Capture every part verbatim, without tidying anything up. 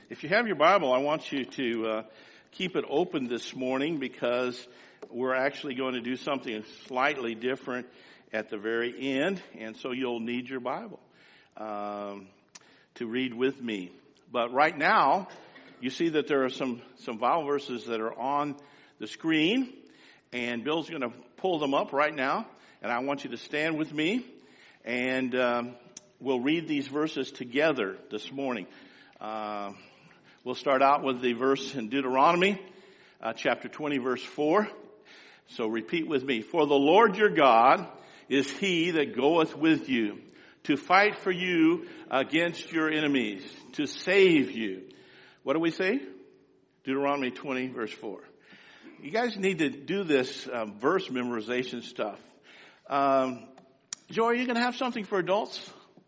If you have your Bible, I want you to uh, keep it open this morning because we're actually going to do something slightly different at the very end, and so you'll need your Bible um, to read with me. But right now, you see that there are some, some Bible verses that are on the screen, and Bill's going to pull them up right now, and I want you to stand with me, and um, we'll read these verses together this morning. Uh, we'll start out with the verse in Deuteronomy, uh, chapter twenty, verse four. So repeat with me. For the Lord your God is he that goeth with you to fight for you against your enemies, to save you. What do we say? Deuteronomy twenty, verse four. You guys need to do this uh, verse memorization stuff. Um, Joy, are you going to have something for adults?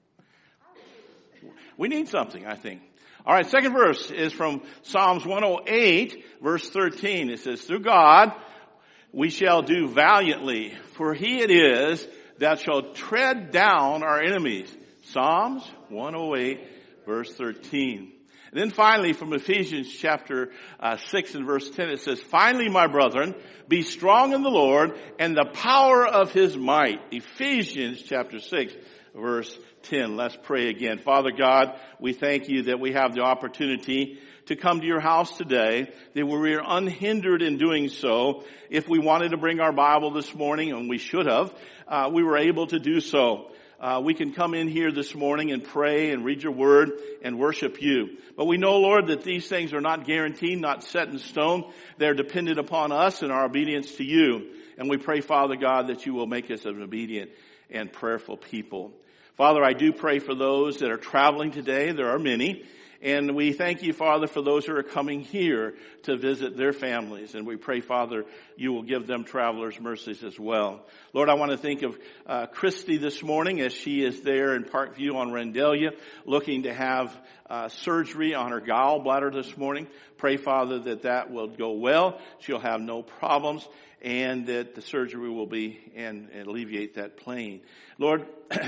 We need something, I think. All right, second verse is from Psalms one oh eight, verse thirteen. It says, through God we shall do valiantly, for he it is that shall tread down our enemies. Psalms one oh eight, verse thirteen. And then finally from Ephesians chapter uh, six and verse ten, it says, finally, my brethren, be strong in the Lord and the power of his might. Ephesians chapter six, verse ten. Let's pray again. Father God, we thank you that we have the opportunity to come to your house today, that we are unhindered in doing so. If we wanted to bring our Bible this morning, and we should have, uh, we were able to do so. Uh, we can come in here this morning and pray and read your word and worship you. But we know, Lord, that these things are not guaranteed, not set in stone. They're dependent upon us and our obedience to you. And we pray, Father God, that you will make us an obedient and prayerful people. Father, I do pray for those that are traveling today. There are many. And we thank you, Father, for those who are coming here to visit their families. And we pray, Father, you will give them travelers' mercies as well. Lord, I want to think of uh, Christy this morning as she is there in Parkview on Rendelia, looking to have uh, surgery on her gallbladder this morning. Pray, Father, that that will go well. She'll have no problems, and that the surgery will be and, and alleviate that pain. Lord,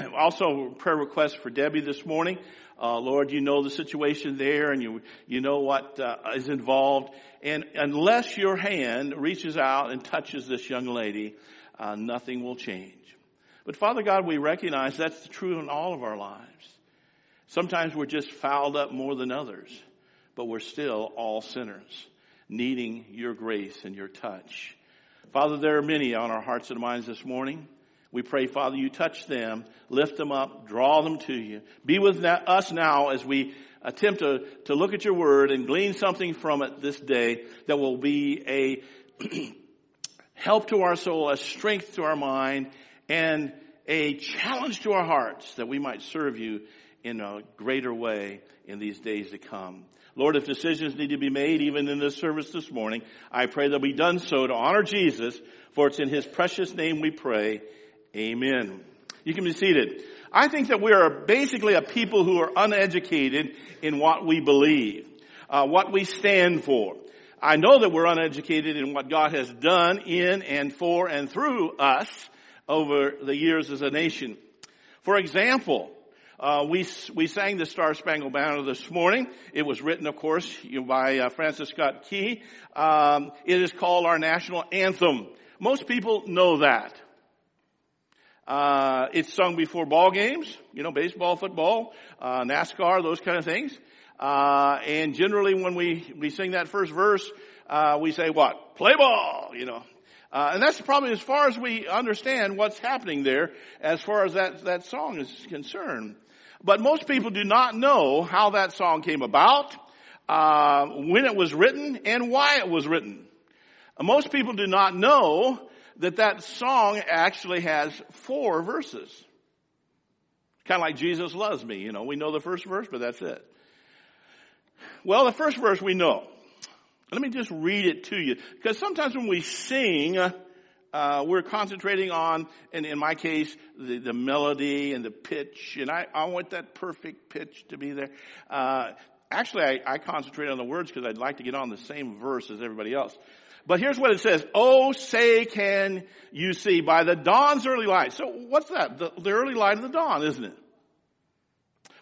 also prayer request for Debbie this morning. Uh, Lord, you know the situation there, and you you know what uh, is involved. And unless your hand reaches out and touches this young lady, uh, nothing will change. But Father God, we recognize that's true in all of our lives. Sometimes we're just fouled up more than others, but we're still all sinners, needing your grace and your touch. Father, there are many on our hearts and minds this morning. We pray, Father, you touch them, lift them up, draw them to you. Be with us now as we attempt to, to look at your word and glean something from it this day that will be a help to our soul, a strength to our mind, and a challenge to our hearts that we might serve you in a greater way in these days to come. Lord, if decisions need to be made even in this service this morning, I pray they'll be done so to honor Jesus, for it's in his precious name we pray. Amen. You can be seated. I think that we are basically a people who are uneducated in what we believe, uh, what we stand for. I know that we're uneducated in what God has done in and for and through us over the years as a nation. For example, uh, we we sang the Star Spangled Banner this morning. It was written, of course, by uh, Francis Scott Key. Um, it is called our national anthem. Most people know that. Uh, it's sung before ball games, you know, baseball, football, uh, NASCAR, those kind of things. Uh, and generally when we, we sing that first verse, uh, we say what? Play ball, you know. Uh, and that's probably as far as we understand what's happening there as far as that, that song is concerned. But most people do not know how that song came about, uh, when it was written, and why it was written. Uh, most people do not know that that song actually has four verses. Kind of like Jesus Loves Me. You know, we know the first verse, but that's it. Well, the first verse we know. Let me just read it to you. Because sometimes when we sing, uh, we're concentrating on, and in my case, the, the melody and the pitch. And I, I want that perfect pitch to be there. Uh, actually, I, I concentrate on the words because I'd like to get on the same verse as everybody else. But here's what it says. Oh, say can you see by the dawn's early light. So what's that? The, the early light of the dawn, isn't it?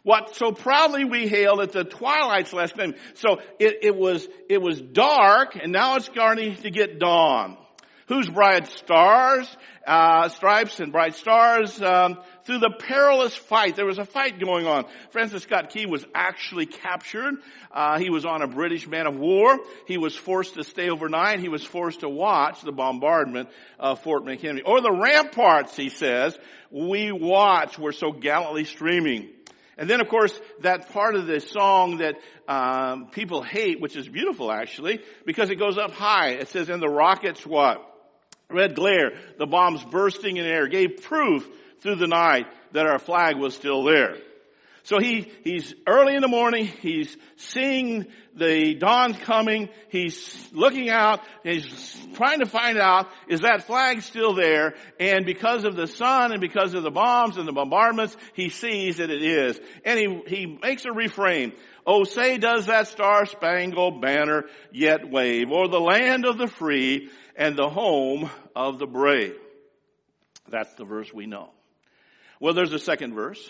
what so proudly we hailed at the twilight's last gleam. So it, it was, it was dark, and now it's starting to get dawn. Whose bright stars, uh, stripes and bright stars, um, through the perilous fight. There was a fight going on. Francis Scott Key was actually captured. Uh, he was on a British man of war. He was forced to stay overnight. He was forced to watch the bombardment of Fort McHenry. Or the ramparts, he says, we watch, were so gallantly streaming. And then, of course, that part of the song that um, people hate, which is beautiful, actually, because it goes up high. It says, and the rockets what? Red glare, the bombs bursting in air, gave proof through the night that our flag was still there. So he, he's early in the morning, he's seeing the dawn coming, he's looking out, he's trying to find out, is that flag still there? And because of the sun and because of the bombs and the bombardments, he sees that it is. And he, he makes a refrain. Oh, say does that star-spangled banner yet wave o'er the land of the free and the home of the brave. That's the verse we know. Well, there's a second verse.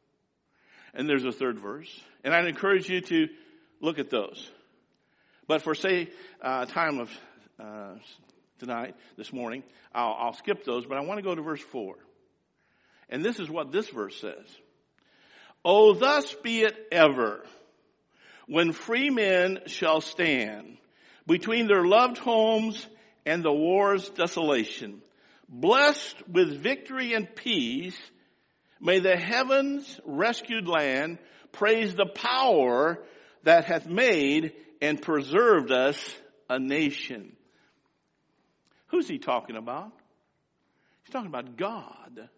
And there's a third verse. And I'd encourage you to look at those. But for, say, uh, time of uh, tonight, this morning, I'll, I'll skip those. But I want to go to verse four. And this is what this verse says. Oh, thus be it ever, when free men shall stand between their loved homes and the war's desolation, blessed with victory and peace, may the heavens rescued land praise the power that hath made and preserved us a nation. Who's he talking about? He's talking about God.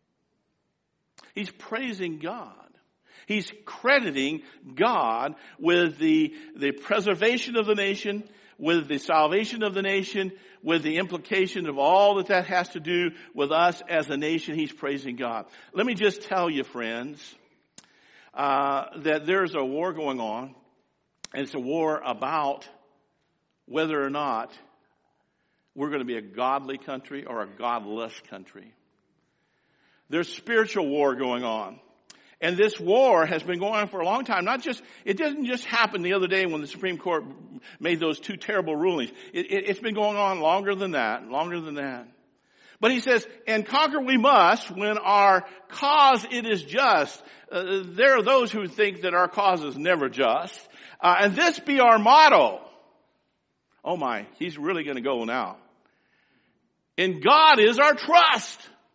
He's praising God. He's crediting God with the, the preservation of the nation, with the salvation of the nation, with the implication of all that that has to do with us as a nation. He's praising God. Let me just tell you, friends, uh, that there's a war going on, and it's a war about whether or not we're going to be a godly country or a godless country. There's spiritual war going on. And this war has been going on for a long time. Not just, it didn't just happen the other day when the Supreme Court made those two terrible rulings. It, it, it's been going on longer than that, longer than that. But he says, and conquer we must when our cause it is just. Uh, there are those who think that our cause is never just. Uh, and this be our motto. Oh my, he's really going to go now. In God is our trust.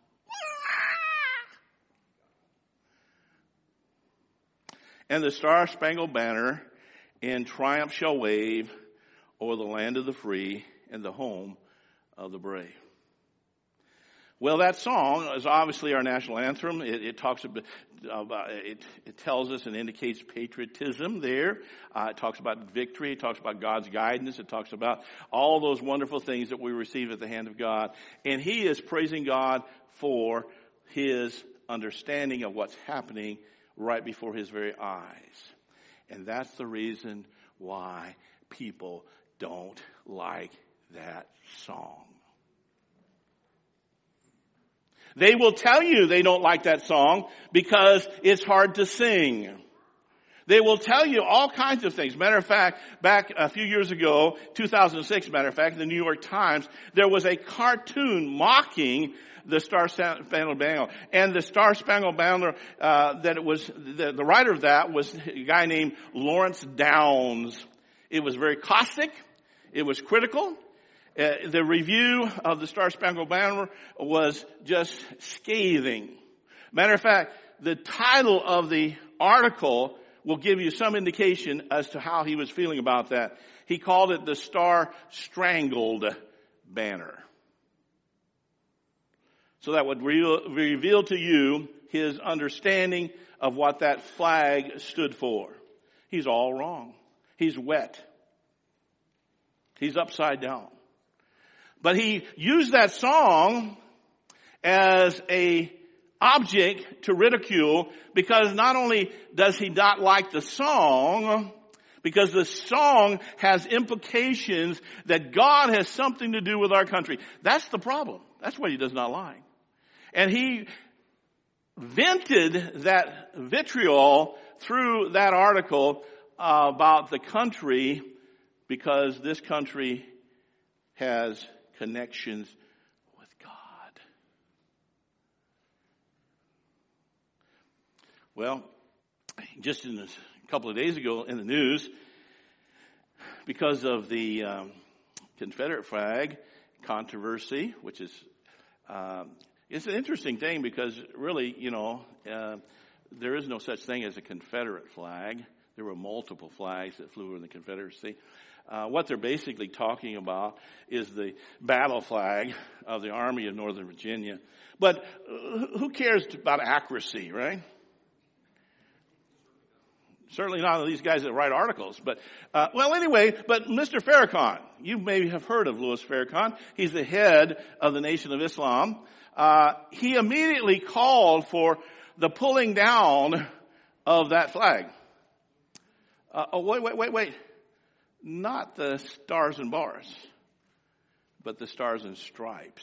And the star-spangled banner in triumph shall wave o'er the land of the free and the home of the brave. Well, that song is obviously our national anthem. It, it talks about, about it, it tells us and indicates patriotism there. Uh, it talks about victory. It talks about God's guidance. It talks about all those wonderful things that we receive at the hand of God. And he is praising God for his understanding of what's happening right before his very eyes. And that's the reason why people don't like that song. They will tell you they don't like that song because it's hard to sing. They will tell you all kinds of things. Matter of fact, back a few years ago, two thousand six, matter of fact, in the New York Times, there was a cartoon mocking the Star-Spangled Banner. And the Star-Spangled Banner, uh, that it was, the, the writer of that was a guy named Lawrence Downs. It was very caustic. It was critical. Uh, the review of the Star-Spangled Banner was just scathing. Matter of fact, the title of the article will give you some indication as to how he was feeling about that. He called it the Star-Strangled Banner. So that would re- reveal to you his understanding of what that flag stood for. He's all wrong. He's wet. He's upside down. But he used that song as a object to ridicule because not only does he not like the song, because the song has implications that God has something to do with our country. That's the problem. That's what he does not like. And he vented that vitriol through that article uh, about the country because this country has connections with God. Well, just in a couple of days ago in the news, because of the um, Confederate flag controversy, which is um, it's an interesting thing because really, you know, uh, there is no such thing as a Confederate flag. There were multiple flags that flew in the Confederacy. Uh, what they're basically talking about is the battle flag of the Army of Northern Virginia. But uh, who cares about accuracy, right? Certainly not these guys that write articles. But, uh, well, anyway, but Mister Farrakhan, you may have heard of Louis Farrakhan. He's the head of the Nation of Islam. Uh, he immediately called for the pulling down of that flag. Uh, oh, wait, wait, wait, wait. Not the stars and bars, but the stars and stripes.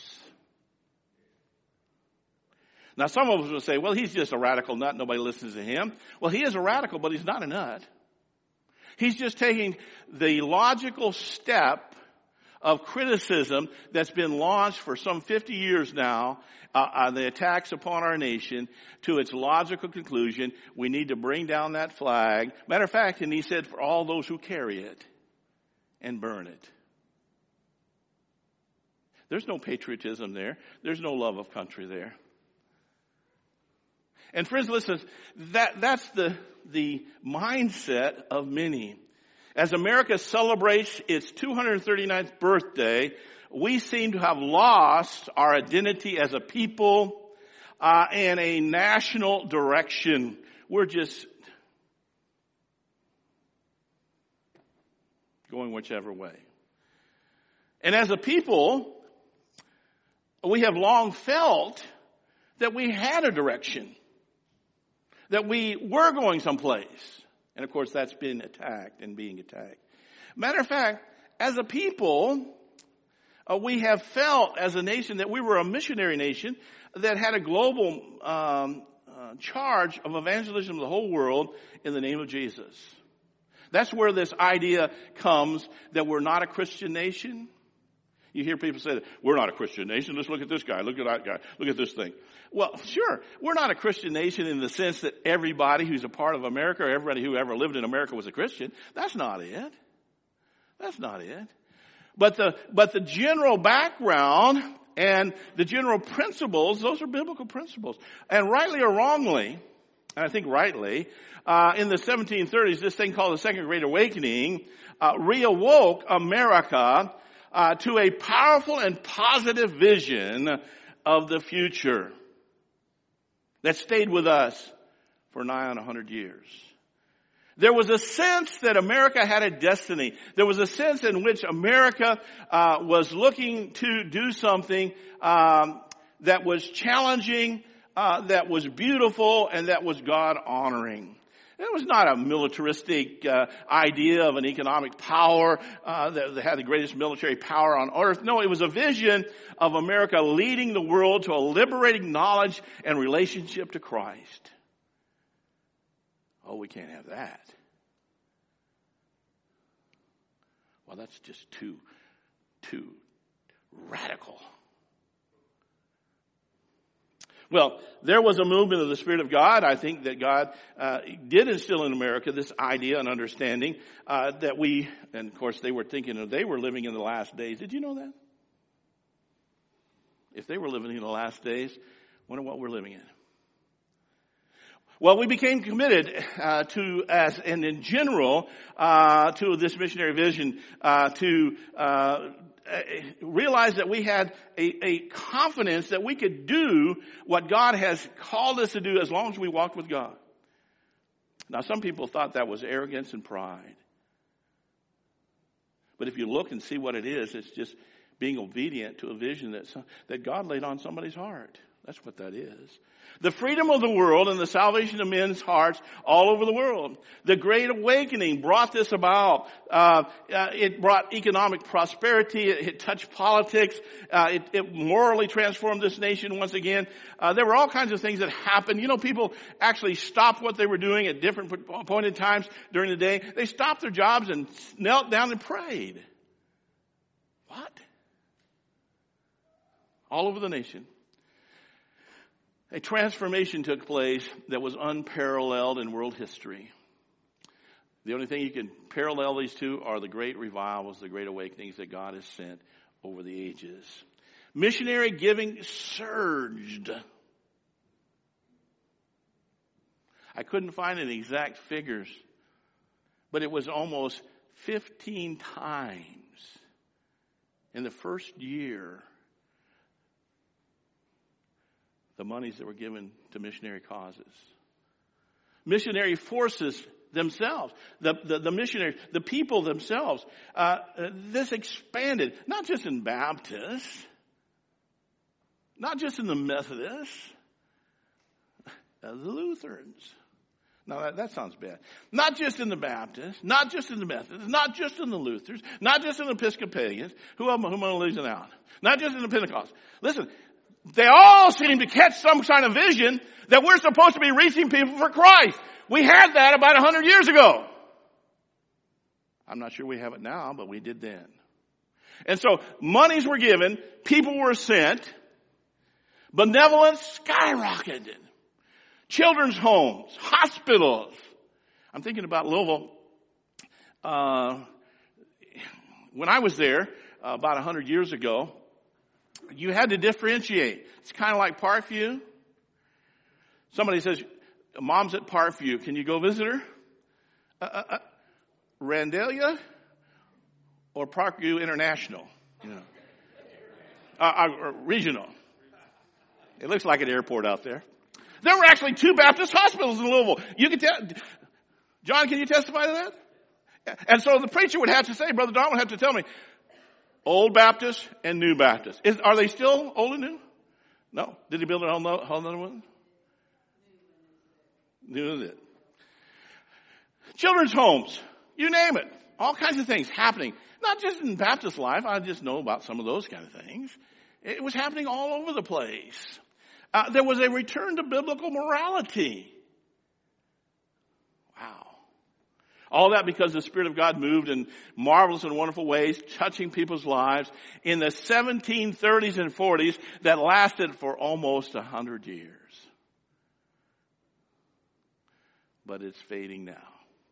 Now, some of us will say, well, he's just a radical nut. Nobody listens to him. Well, he is a radical, but he's not a nut. He's just taking the logical step of criticism that's been launched for some fifty years now, uh, uh, the attacks upon our nation, to its logical conclusion. We need to bring down that flag. Matter of fact, and he said, for all those who carry it, and burn it. There's no patriotism there. There's no love of country there. And friends, listen, that, that's the, the mindset of many. As America celebrates its two hundred thirty-ninth birthday, we seem to have lost our identity as a people uh, and a national direction. We're just going whichever way. And as a people, we have long felt that we had a direction, that we were going someplace. And of course, that's been attacked and being attacked. Matter of fact, as a people, uh, we have felt as a nation that we were a missionary nation that had a global um, uh, charge of evangelism of the whole world in the name of Jesus. That's where this idea comes that we're not a Christian nation. You hear people say, we're not a Christian nation. Let's look at this guy. Look at that guy. Look at this thing. Well, sure, we're not a Christian nation in the sense that everybody who's a part of America or everybody who ever lived in America was a Christian. That's not it. That's not it. But the, but the general background and the general principles, those are biblical principles. And rightly or wrongly, and I think rightly, uh, in the seventeen thirties, this thing called the Second Great Awakening uh, reawoke America uh, to a powerful and positive vision of the future that stayed with us for nigh on a hundred years. There was a sense that America had a destiny. There was a sense in which America uh, was looking to do something um, that was challenging, uh, that was beautiful, and that was God-honoring. It was not a militaristic uh, idea of an economic power uh, that, that had the greatest military power on earth. No, it was a vision of America leading the world to a liberating knowledge and relationship to Christ. Oh, we can't have that. Well, that's just too, too radical. Well, there was a movement of the Spirit of God. I think that God uh, did instill in America this idea and understanding uh, that we, and of course they were thinking of, they were living in the last days. Did you know that? If they were living in the last days, wonder what we're living in. Well, we became committed uh, to, as and in general, uh, to this missionary vision, uh, to uh, realize that we had a, a confidence that we could do what God has called us to do as long as we walked with God. Now, some people thought that was arrogance and pride. But if you look and see what it is, it's just being obedient to a vision that, that God laid on somebody's heart. That's what that is. The freedom of the world and the salvation of men's hearts all over the world. The Great Awakening brought this about. Uh, uh, it brought economic prosperity. It, it touched politics. Uh, it, it morally transformed this nation once again. Uh, there were all kinds of things that happened. You know, people actually stopped what they were doing at different appointed times during the day. They stopped their jobs and knelt down and prayed. What? All over the nation. A transformation took place that was unparalleled in world history. The only thing you can parallel these two are the great revivals, the great awakenings that God has sent over the ages. Missionary giving surged. I couldn't find any exact figures, but it was almost fifteen times in the first year the monies that were given to missionary causes. Missionary forces themselves, the, the, the missionaries, the people themselves, uh, this expanded, not just in Baptists, not just in the Methodists, uh, the Lutherans. Now that, that sounds bad. Not just in the Baptists, not just in the Methodists, not just in the Lutherans, not just in the Episcopalians, who am, who am I losing out? Not just in the Pentecost. Listen, they all seem to catch some kind of vision that we're supposed to be reaching people for Christ. We had that about a hundred years ago. I'm not sure we have it now, but we did then. And so monies were given, people were sent, benevolence skyrocketed. Children's homes, hospitals. I'm thinking about Louisville. Uh, when I was there uh, about a hundred years ago, you had to differentiate. It's kind of like Parkview. Somebody says, Mom's at Parkview. Can you go visit her? Uh, uh, uh, Randalia or Parkview International? You know, uh, uh, regional. It looks like an airport out there. There were actually two Baptist hospitals in Louisville. You can tell, John, can you testify to that? And so the preacher would have to say, Brother Don would have to tell me, Old Baptist and New Baptist. Is, are they still old and new? No. Did he build a whole, no, whole other one? New is it. Children's homes. You name it. All kinds of things happening. Not just in Baptist life. I just know about some of those kind of things. It was happening all over the place. Uh, there was a return to biblical morality. Wow. All that because the Spirit of God moved in marvelous and wonderful ways, touching people's lives in the seventeen thirties and forties that lasted for almost a hundred years. But it's fading now.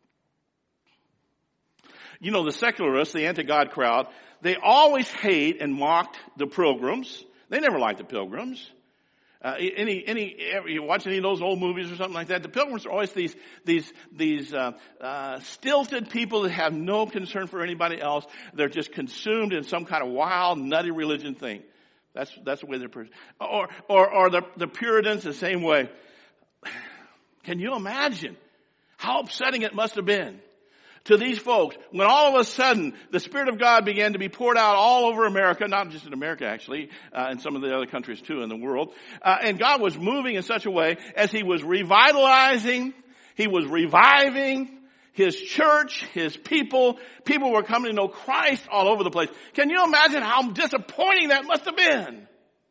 You know, the secularists, the anti-God crowd, they always hate and mocked the pilgrims. They never liked the pilgrims. Uh, any, any, you watch any of those old movies or something like that, the pilgrims are always these, these, these, uh, uh, stilted people that have no concern for anybody else. They're just consumed in some kind of wild, nutty religion thing. That's, that's the way they're, or, or, or the, the Puritans the same way. Can you imagine how upsetting it must have been to these folks when all of a sudden the Spirit of God began to be poured out all over America, not just in America actually, uh, and some of the other countries too in the world. Uh, and God was moving in such a way as He was revitalizing, He was reviving His church, His people. People were coming to know Christ all over the place. Can you imagine how disappointing that must have been?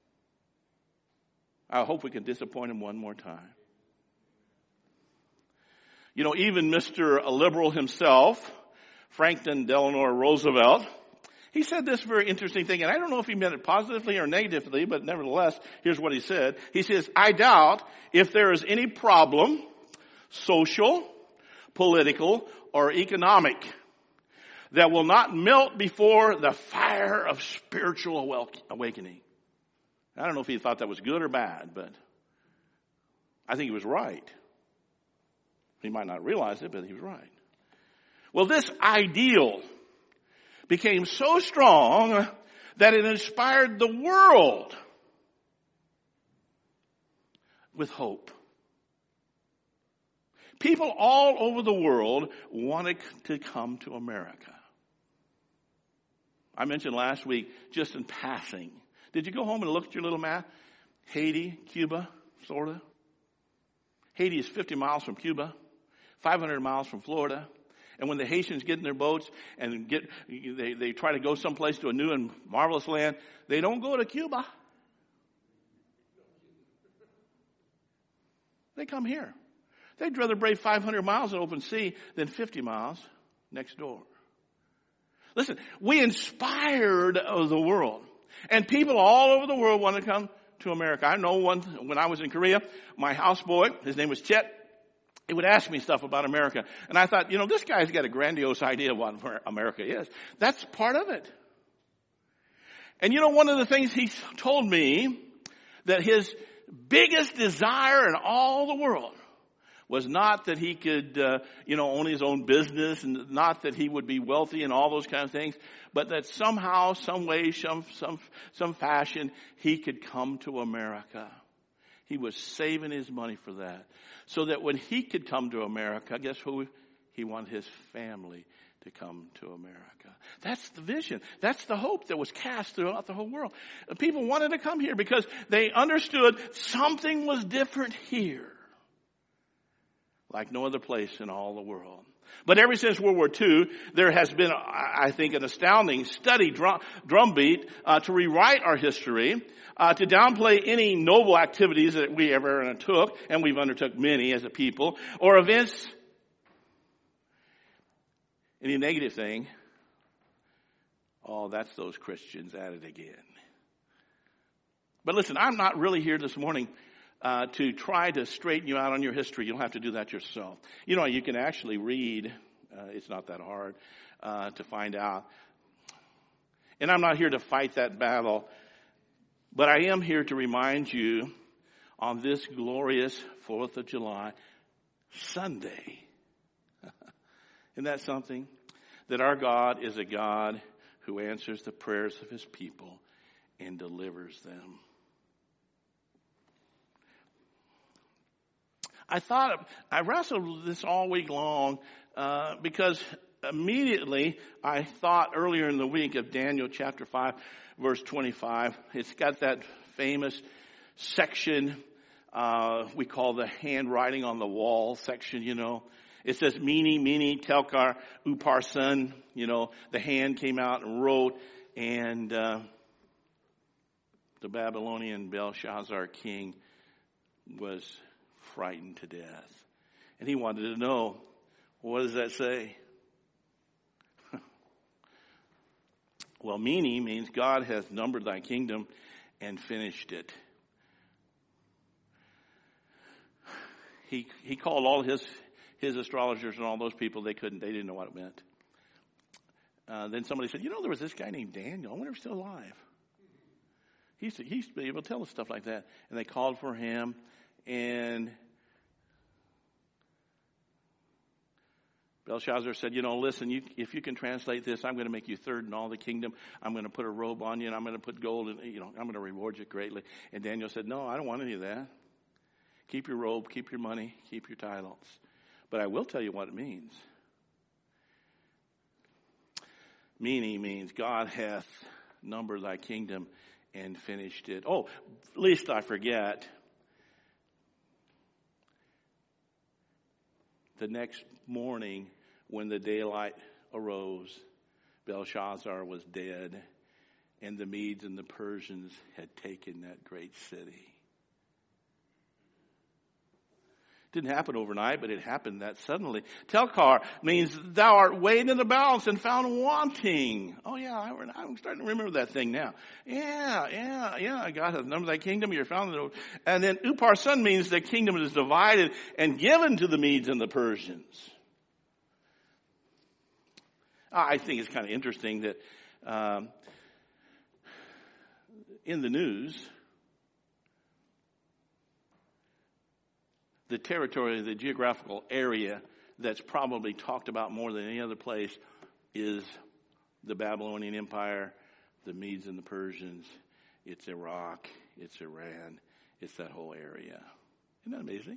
I hope we can disappoint Him one more time. You know, even Mister Liberal himself, Franklin Delano Roosevelt, he said this very interesting thing, and I don't know if he meant it positively or negatively, but nevertheless, here's what he said. He says, I doubt if there is any problem, social, political, or economic, that will not melt before the fire of spiritual awakening. I don't know if he thought that was good or bad, but I think he was right. He might not realize it, but he was right. Well, this ideal became so strong that it inspired the world with hope. People all over the world wanted to come to America. I mentioned last week, just in passing. Did you go home and look at your little map? Haiti, Cuba, Florida. Haiti is fifty miles from Cuba, five hundred miles from Florida. And when the Haitians get in their boats and get, they, they try to go someplace to a new and marvelous land, they don't go to Cuba. They come here. They'd rather brave five hundred miles in open sea than fifty miles next door. Listen, we inspired the world. And people all over the world want to come to America. I know one, when I was in Korea, my houseboy, his name was Chet, he would ask me stuff about America. And I thought, you know, this guy's got a grandiose idea of what America is. That's part of it. And you know, one of the things he told me, that his biggest desire in all the world was not that he could, uh, you know, own his own business, and not that he would be wealthy and all those kind of things, but that somehow, some way, some, some, some fashion, he could come to America. He was saving his money for that. So that when he could come to America, guess who? He wanted his family to come to America. That's the vision. That's the hope that was cast throughout the whole world. People wanted to come here because they understood something was different here, like no other place in all the world. But ever since World War Two, there has been, I think, an astounding study drum, drumbeat uh, to rewrite our history, uh, to downplay any noble activities that we ever undertook, and we've undertook many as a people, or events, any negative thing. Oh, that's those Christians at it again. But listen, I'm not really here this morning Uh, to try to straighten you out on your history. You don't have to do that yourself. You know, you can actually read. Uh, it's not that hard uh, to find out. And I'm not here to fight that battle, but I am here to remind you on this glorious fourth of July, Sunday. Isn't that something? That our God is a God who answers the prayers of his people and delivers them. I thought, I wrestled with this all week long uh, because immediately I thought earlier in the week of Daniel chapter five, verse twenty-five. It's got that famous section uh, we call the handwriting on the wall section, you know. It says, Mene, Mene, Telkar, Upharsin. You know, the hand came out and wrote, and uh, the Babylonian Belshazzar king was frightened to death. And he wanted to know, what does that say? Well, Mene means God has numbered thy kingdom and finished it. He he called all his his astrologers and all those people. They couldn't. They didn't know what it meant. Uh, then somebody said, you know, there was this guy named Daniel. I wonder if he's still alive. He used to, he used to be able to tell us stuff like that. And they called for him. And Belshazzar said, you know, listen, you, if you can translate this, I'm going to make you third in all the kingdom. I'm going to put a robe on you, and I'm going to put gold, and, you know, I'm going to reward you greatly. And Daniel said, no, I don't want any of that. Keep your robe, keep your money, keep your titles. But I will tell you what it means. Mene means God hath numbered thy kingdom and finished it. Oh, least I forget. The next morning, when the daylight arose, Belshazzar was dead, and the Medes and the Persians had taken that great city. Didn't happen overnight, but it happened that suddenly. Telkar means thou art weighed in the balance and found wanting. Oh yeah, I, I'm starting to remember that thing now. Yeah, yeah, yeah. God has numbered thy kingdom. You're found. In the, and then Upharsin means the kingdom is divided and given to the Medes and the Persians. I think it's kind of interesting that um, in the news, the territory, the geographical area that's probably talked about more than any other place is the Babylonian Empire, the Medes and the Persians. It's Iraq. It's Iran. It's that whole area. Isn't that amazing?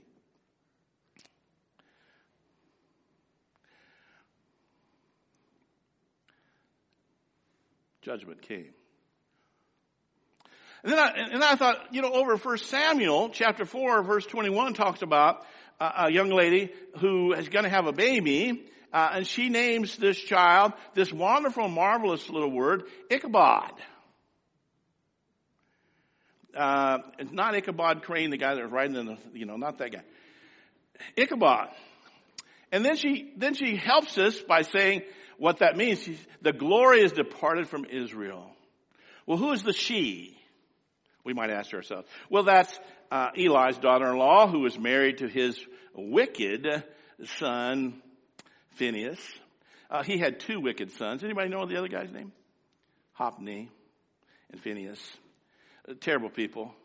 Judgment came. And then I, and I thought, you know, over First Samuel chapter four, verse twenty-one talks about a, a young lady who is going to have a baby, uh, and she names this child this wonderful, marvelous little word, Ichabod. Uh, it's not Ichabod Crane, the guy that was riding in the, you know, not that guy. Ichabod. And then she, then she helps us by saying what that means. She's, the glory is departed from Israel. Well, who is the she? We might ask ourselves. Well, that's uh, Eli's daughter-in-law, who was married to his wicked son, Phinehas. Uh, he had two wicked sons. Anybody know the other guy's name? Hophni and Phinehas. Uh, terrible people.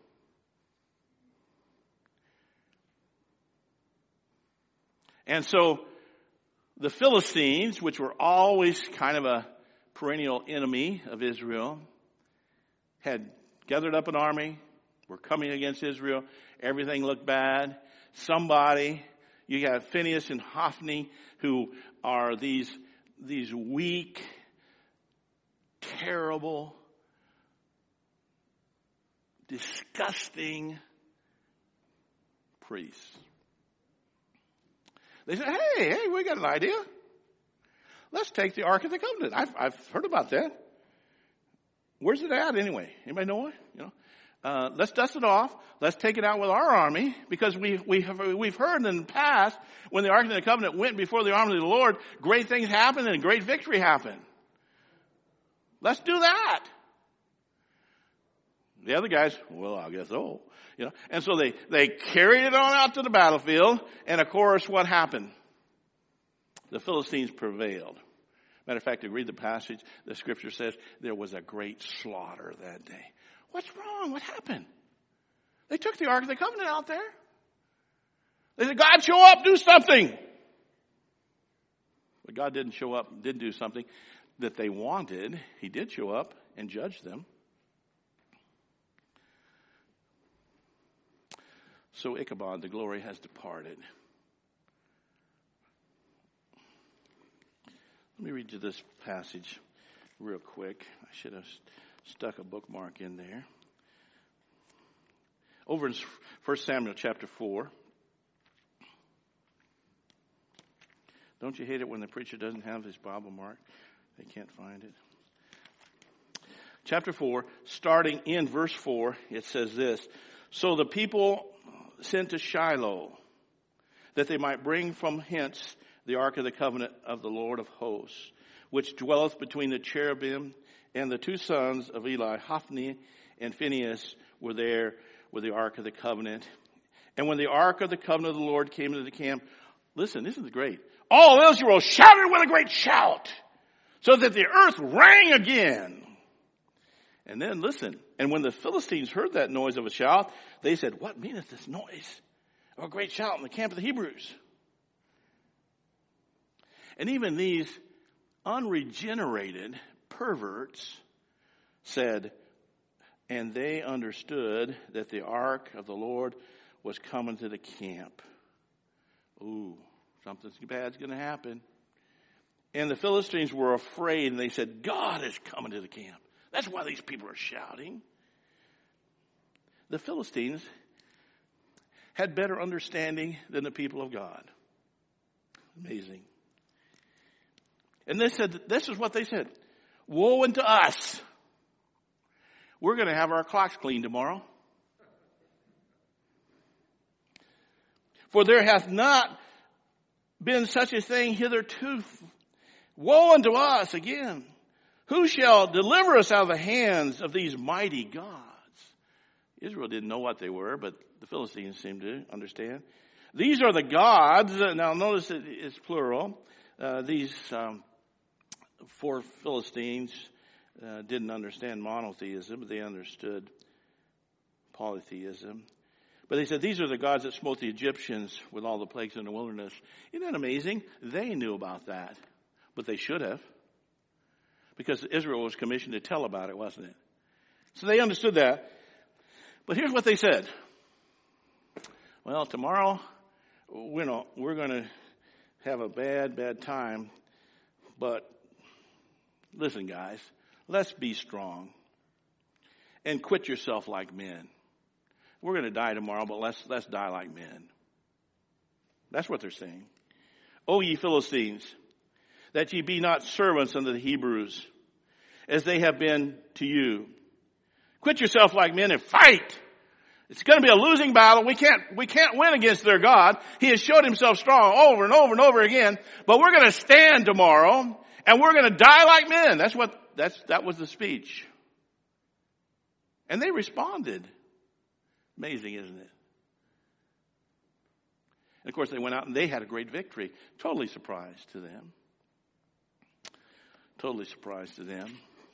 And so the Philistines, which were always kind of a perennial enemy of Israel, had gathered up an army, were coming against Israel. Everything looked bad. Somebody, you have Phinehas and Hophni, who are these, these weak, terrible, disgusting priests. They said, hey, hey, we got an idea. Let's take the Ark of the Covenant. I've, I've heard about that. Where's it at anyway? Anybody know what? You know, uh, let's dust it off. Let's take it out with our army, because we, we have, we've heard in the past when the Ark of the Covenant went before the army of the Lord, great things happened and great victory happened. Let's do that. The other guys, well, I guess so. You know, and so they, they carried it on out to the battlefield, and of course, what happened? The Philistines prevailed. Matter of fact, if you read the passage, the scripture says there was a great slaughter that day. What's wrong? What happened? They took the Ark of the Covenant out there. They said, God, show up, do something. But God didn't show up, didn't do something that they wanted. He did show up and judge them. So Ichabod, the glory has departed. Let me read you this passage real quick. I should have stuck a bookmark in there. Over in First Samuel chapter four. Don't you hate it when the preacher doesn't have his Bible marked? They can't find it. Chapter four, starting in verse four, it says this. So the people sent to Shiloh, that they might bring from hence the ark of the covenant of the Lord of hosts, which dwelleth between the cherubim, and the two sons of Eli, Hophni and Phinehas, were there with the ark of the covenant. And when the ark of the covenant of the Lord came into the camp, listen, this is great. All Israel shouted with a great shout, so that the earth rang again. And then listen, and when the Philistines heard that noise of a shout, they said, what meaneth this noise of a great shout in the camp of the Hebrews? And even these unregenerated perverts said, and they understood that the ark of the Lord was coming to the camp. Ooh, something bad's going to happen. And the Philistines were afraid, and they said, God is coming to the camp. That's why these people are shouting. The Philistines had better understanding than the people of God. Amazing. And they said, this is what they said. Woe unto us. We're going to have our clocks cleaned tomorrow. For there hath not been such a thing hitherto. Woe unto us again. Who shall deliver us out of the hands of these mighty gods? Israel didn't know what they were, but the Philistines seemed to understand. These are the gods. Now notice it is plural. Uh, these um, four Philistines uh, didn't understand monotheism, but they understood polytheism. But they said, these are the gods that smote the Egyptians with all the plagues in the wilderness. Isn't that amazing? They knew about that, but they should have. Because Israel was commissioned to tell about it, wasn't it? So they understood that. But here's what they said. Well, tomorrow, you know, we're going to have a bad, bad time. But listen, guys, let's be strong. and quit yourself like men. We're going to die tomorrow, but let's, let's die like men. That's what they're saying. O ye Philistines, that ye be not servants unto the Hebrews, as they have been to you. Quit yourself like men and fight. It's going to be a losing battle. We can't, we can't win against their God. He has showed himself strong over and over and over again. But we're going to stand tomorrow and we're going to die like men. That's what, that's, that was the speech. And they responded. Amazing, isn't it? And of course they went out and they had a great victory. Totally surprised to them. Totally surprised to them.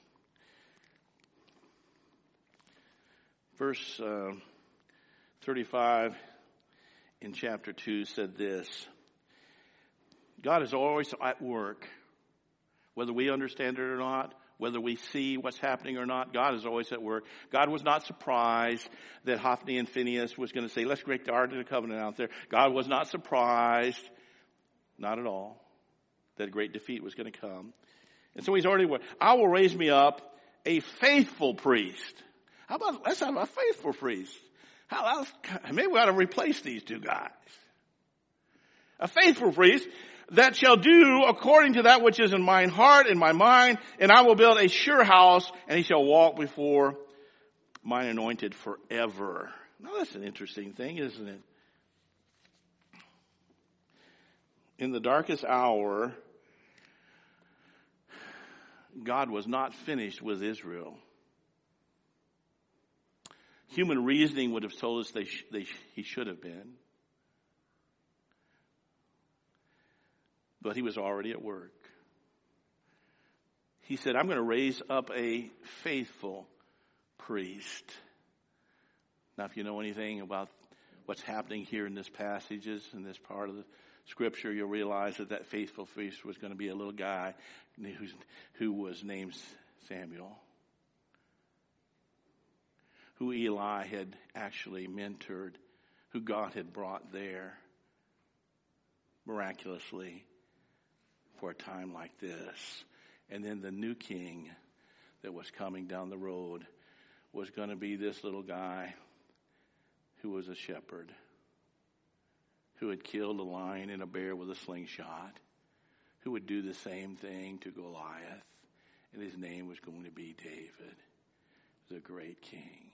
Verse uh, thirty-five in chapter two said this. God is always at work. Whether we understand it or not, whether we see what's happening or not, God is always at work. God was not surprised that Hophni and Phinehas was going to say, let's break the Ark of the Covenant out there. God was not surprised, not at all, that great defeat was going to come. And so he's already, I will raise me up a faithful priest. How about, let's have a faithful priest. How else, maybe we ought to replace these two guys. A faithful priest that shall do according to that which is in mine heart and my mind, and I will build a sure house, and he shall walk before mine anointed forever. Now that's an interesting thing, isn't it? In the darkest hour, God was not finished with Israel. Human reasoning would have told us they, sh- they sh- he should have been. But he was already at work. He said, I'm going to raise up a faithful priest. Now, if you know anything about what's happening here in this passages, in this part of the scripture, you'll realize that that faithful priest was going to be a little guy who's, who was named Samuel, who Eli had actually mentored, who God had brought there miraculously for a time like this. And then the new king that was coming down the road was going to be this little guy who was a shepherd, who had killed a lion and a bear with a slingshot, who would do the same thing to Goliath. And his name was going to be David, the great king.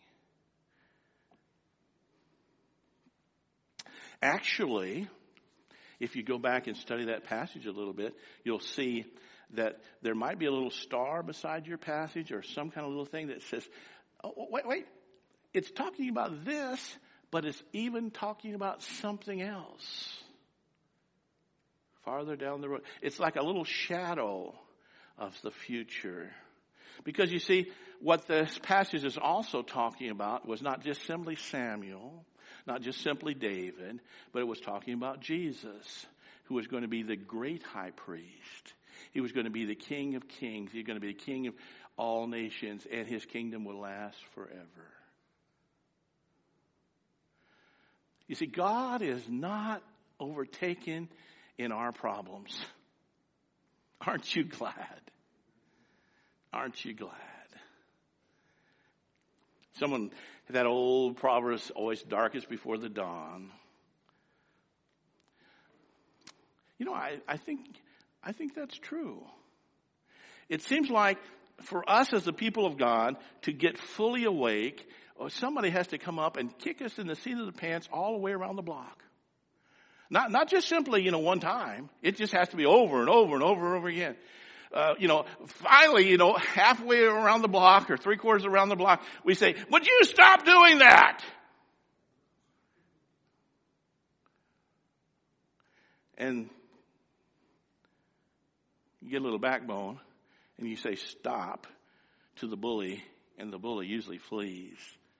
Actually, if you go back and study that passage a little bit, you'll see that there might be a little star beside your passage or some kind of little thing that says, oh, wait, wait, it's talking about this, but it's even talking about something else farther down the road. It's like a little shadow of the future. Because you see, what this passage is also talking about was not just simply Samuel, not just simply David, but it was talking about Jesus, who was going to be the great high priest. He was going to be the King of kings. He was going to be the King of all nations, and his kingdom will last forever. You see, God is not overtaken in our problems. Aren't you glad? Aren't you glad? Someone, that old proverb, always darkest before the dawn. You know, I, I think I think that's true. It seems like for us as the people of God to get fully awake, somebody has to come up and kick us in the seat of the pants all the way around the block. Not not just simply, you know, one time. It just has to be over and over and over and over again. Uh, you know, finally, you know, halfway around the block or three quarters around the block, we say, would you stop doing that? And you get a little backbone and you say stop to the bully, and the bully usually flees.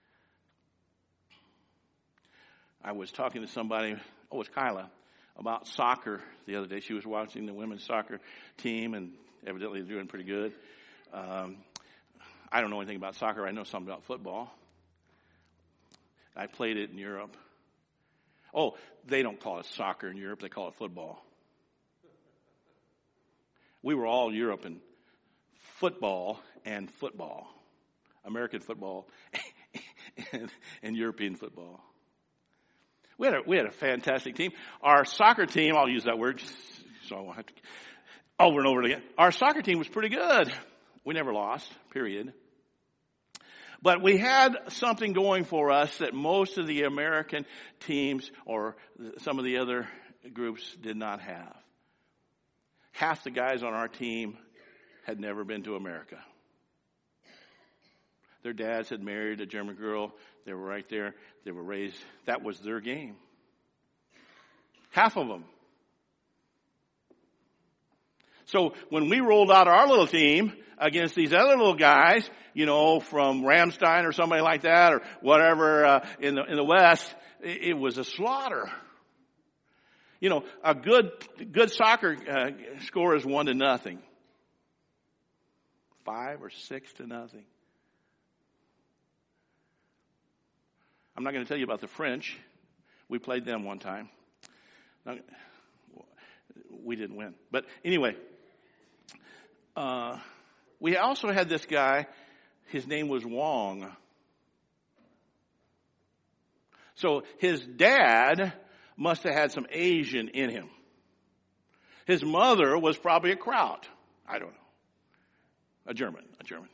I was talking to somebody, oh, it's Kyla, about soccer the other day. She was watching the women's soccer team, and evidently they're doing pretty good. Um, I don't know anything about soccer. I know something about football. I played it in Europe. Oh, they don't call it soccer in Europe. They call it football. We were all Europe in football and football. American football and, and European football. We had a, we had a fantastic team. Our soccer team, I'll use that word just so I won't have to, over and over again. Our soccer team was pretty good. We never lost, period. But we had something going for us that most of the American teams or some of the other groups did not have. Half the guys on our team had never been to America. Their dads had married a German girl. They were right there. They were raised. That was their game. Half of them. So when we rolled out our little team against these other little guys, you know, from Ramstein or somebody like that or whatever uh, in the in the West, it, it was a slaughter. You know, a good good soccer uh, score is one to nothing. Five or six to nothing. I'm not going to tell you about the French. We played them one time. We didn't win. But anyway, uh, we also had this guy. His name was Wong. So his dad must have had some Asian in him. His mother was probably a Kraut. I don't know. A German. A German.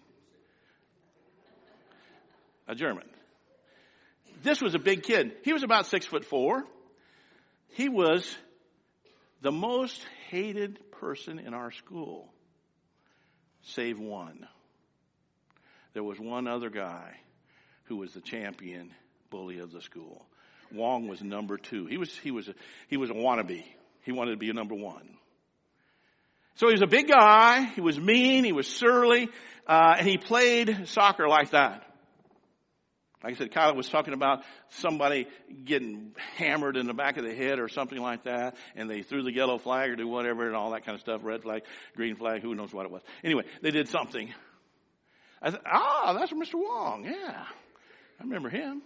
A German. This was a big kid. He was about six foot four. He was the most hated person in our school, save one. There was one other guy who was the champion bully of the school. Wong was number two. He was he was a, he was a wannabe. He wanted to be a number one. So he was a big guy. He was mean. He was surly, uh, and he played soccer like that. Like I said, Kyle was talking about somebody getting hammered in the back of the head or something like that, and they threw the yellow flag or do whatever and all that kind of stuff, red flag, green flag, who knows what it was. Anyway, they did something. I said, ah, that's Mister Wong. Yeah, I remember him.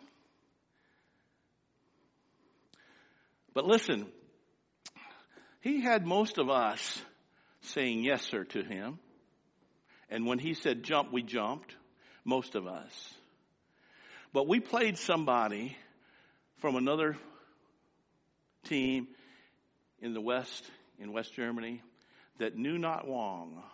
But listen, he had most of us saying yes, sir, to him. And when he said jump, we jumped. Most of us. But we played somebody from another team in the West, in West Germany, that knew not Wong.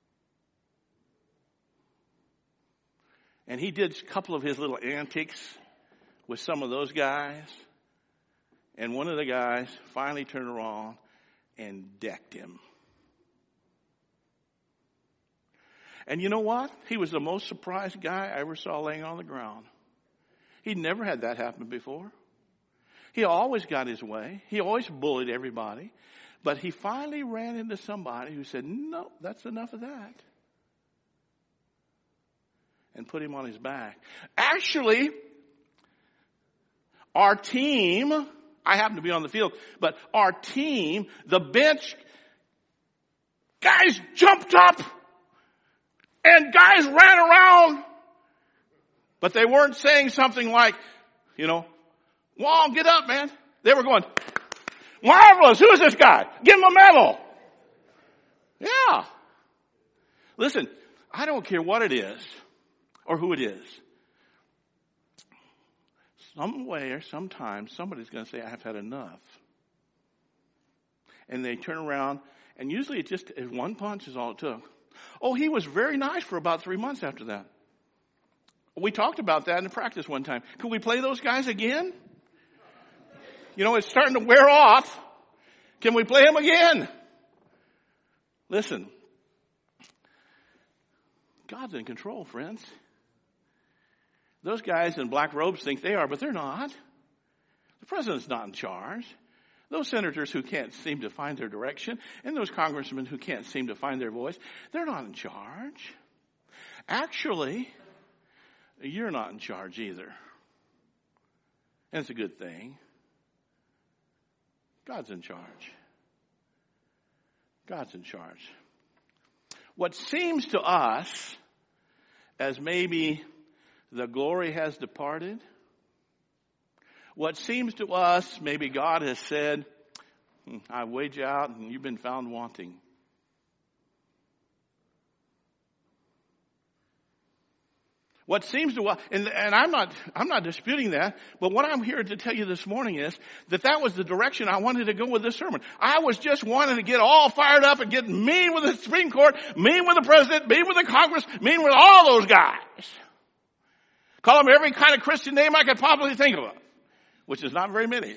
And he did a couple of his little antics with some of those guys. And one of the guys finally turned around and decked him. And you know what? He was the most surprised guy I ever saw laying on the ground. He'd never had that happen before. He always got his way. He always bullied everybody. But he finally ran into somebody who said, no, that's enough of that. And put him on his back. Actually, our team, I happen to be on the field, but our team, the bench, guys jumped up and guys ran around. But they weren't saying something like, you know, Wong, get up, man. They were going, marvelous. Who is this guy? Give him a medal. Yeah. Listen, I don't care what it is or who it is. Somewhere, sometimes, somebody's going to say, I have had enough. And they turn around, and usually it just, one punch is all it took. Oh, he was very nice for about three months after that. We talked about that in practice one time. Can we play those guys again? You know, it's starting to wear off. Can we play them again? Listen. God's in control, friends. Those guys in black robes think they are, but they're not. The president's not in charge. Those senators who can't seem to find their direction, and those congressmen who can't seem to find their voice, they're not in charge. Actually, you're not in charge either. And it's a good thing. God's in charge. God's in charge. What seems to us as maybe the glory has departed, what seems to us maybe God has said, I weighed you out and you've been found wanting. What seems to, and, and I'm not, I'm not disputing that, but what I'm here to tell you this morning is that that was the direction I wanted to go with this sermon. I was just wanting to get all fired up and get mean with the Supreme Court, mean with the President, mean with the Congress, mean with all those guys. Call them every kind of Christian name I could possibly think of, which is not very many.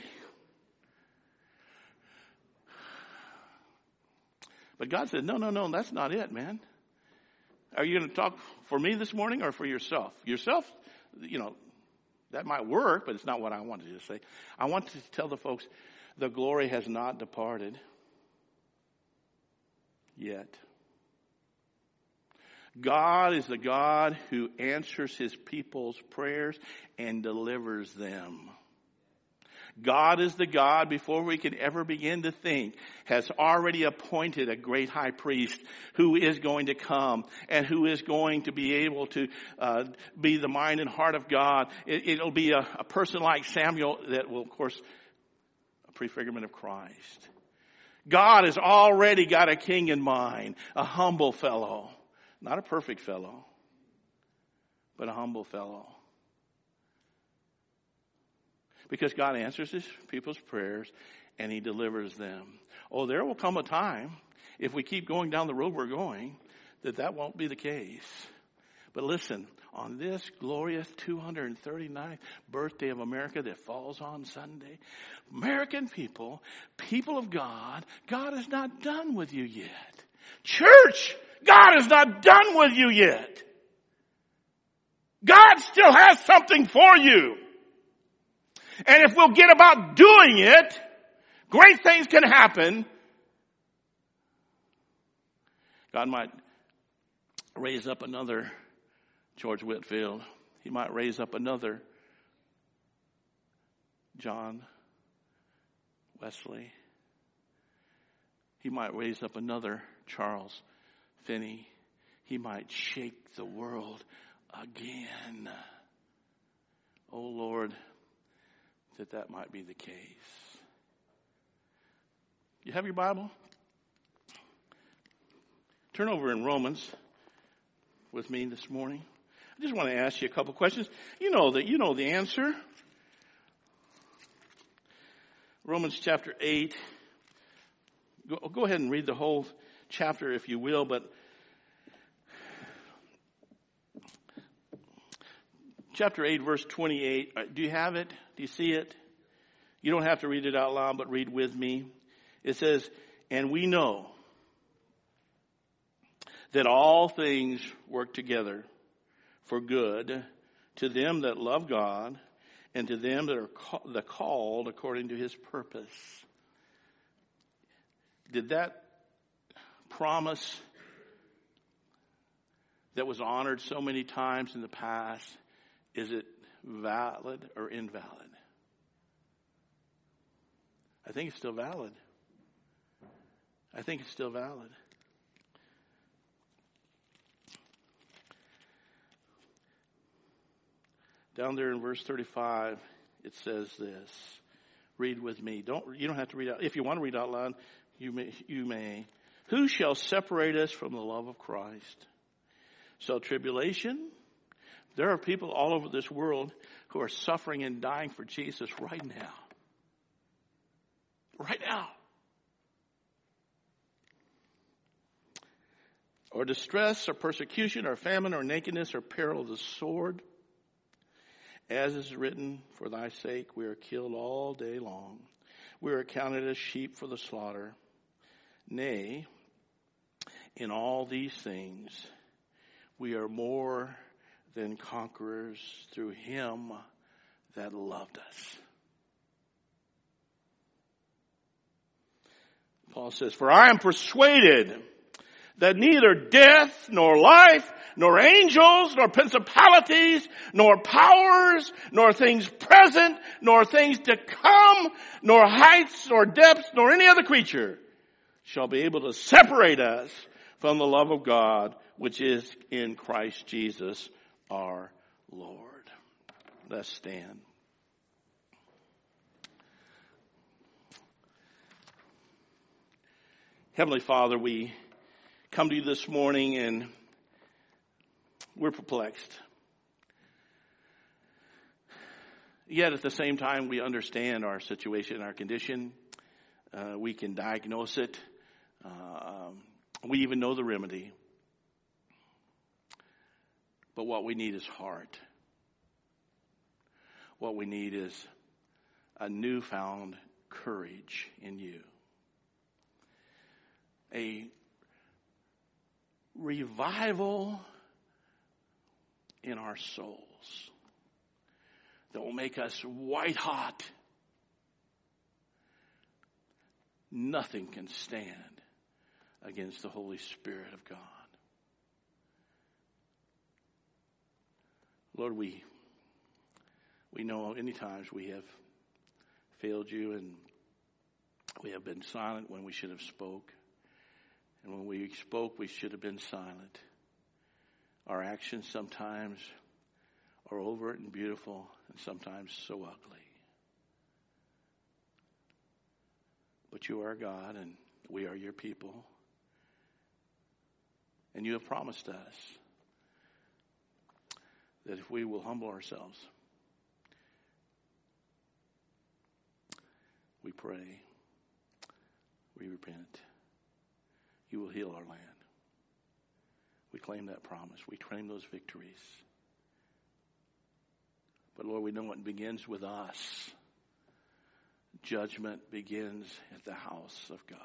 But God said, no, no, no, that's not it, man. Are you going to talk for me this morning or for yourself? Yourself, you know, that might work, but it's not what I wanted you to say. I want to tell the folks, the glory has not departed yet. God is the God who answers his people's prayers and delivers them. God is the God, before we can ever begin to think, has already appointed a great high priest who is going to come and who is going to be able to uh, be the mind and heart of God. It, it'll be a, a person like Samuel that will, of course, a prefigurement of Christ. God has already got a king in mind, a humble fellow, not a perfect fellow, but a humble fellow. Because God answers his people's prayers and he delivers them. Oh, there will come a time, if we keep going down the road we're going, that that won't be the case. But listen, on this glorious two hundred thirty-ninth birthday of America that falls on Sunday, American people, people of God, God is not done with you yet. Church, God is not done with you yet. God still has something for you. And if we'll get about doing it, great things can happen. God might raise up another George Whitefield. He might raise up another John Wesley. He might raise up another Charles Finney. He might shake the world again. Oh Lord, that that might be the case. You have your Bible? Turn over in Romans with me this morning. I just want to ask you a couple questions. You know that you know the answer. Romans chapter eight. Go, go ahead and read the whole chapter if you will, but chapter eight, verse twenty-eight. Do you have it? Do you see it? You don't have to read it out loud, but read with me. It says, and we know that all things work together for good to them that love God and to them that are ca- the called according to his purpose. Did that promise that was honored so many times in the past, is it valid or invalid? I think it's still valid. I think it's still valid. Down there in verse thirty-five, it says this. Read with me. Don't you don't have to read out. If you want to read out loud, you may. You may. Who shall separate us from the love of Christ? Shall tribulation? There are people all over this world who are suffering and dying for Jesus right now. Right now. Or distress, or persecution, or famine, or nakedness, or peril of the sword. As is written, for thy sake we are killed all day long. We are counted as sheep for the slaughter. Nay, in all these things we are more than conquerors through him that loved us. Paul says, for I am persuaded that neither death, nor life, nor angels, nor principalities, nor powers, nor things present, nor things to come, nor heights, nor depths, nor any other creature shall be able to separate us from the love of God, which is in Christ Jesus our Lord. Let's stand. Heavenly Father, we come to you this morning and we're perplexed. Yet at the same time, we understand our situation, our condition. Uh, we can diagnose it. Uh, we even know the remedy. But what we need is heart. What we need is a newfound courage in you. A revival in our souls that will make us white hot. Nothing can stand against the Holy Spirit of God. Lord, we we know any times we have failed you and we have been silent when we should have spoke. And when we spoke, we should have been silent. Our actions sometimes are overt and beautiful and sometimes so ugly. But you are God and we are your people. And you have promised us that if we will humble ourselves, we pray, we repent, you will heal our land. We claim that promise. We claim those victories. But Lord, we know it begins with us. Judgment begins at the house of God.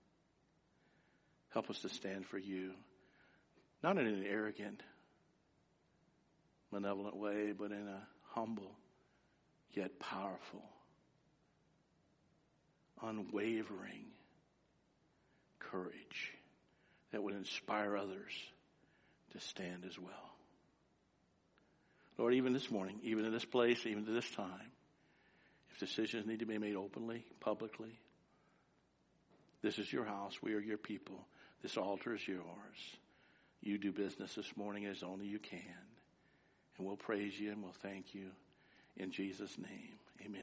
Help us to stand for you, not in an arrogant, malevolent way, but in a humble, yet powerful, unwavering courage that would inspire others to stand as well. Lord, even this morning, even in this place, even to this time, if decisions need to be made openly, publicly, this is your house. We are your people. This altar is yours. You do business this morning as only you can. And we'll praise you and we'll thank you in Jesus' name.